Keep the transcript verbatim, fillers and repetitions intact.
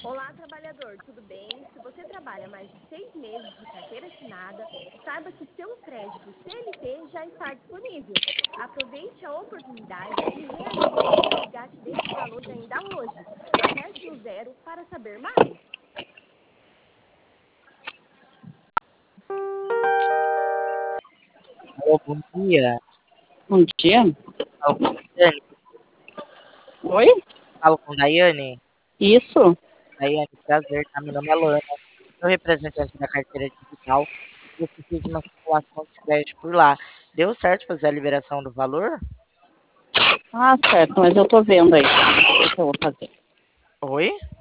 Olá, trabalhador, tudo bem? Se você trabalha mais de seis meses de carteira assinada, saiba que seu crédito C L T já está disponível. Aproveite a oportunidade e realize o resgate desse valor ainda hoje. Aperte o zero para saber mais. Alô, bom dia. Bom dia. Falo com Daiane. Oi? Falo com Daiane. Isso. Daiane, prazer, tá? Meu nome é Luana. Sou representante da carteira digital. Eu fiz uma simulação de crédito por lá. Deu certo fazer a liberação do valor? Ah, certo, mas eu tô vendo aí. O que eu vou fazer? Oi?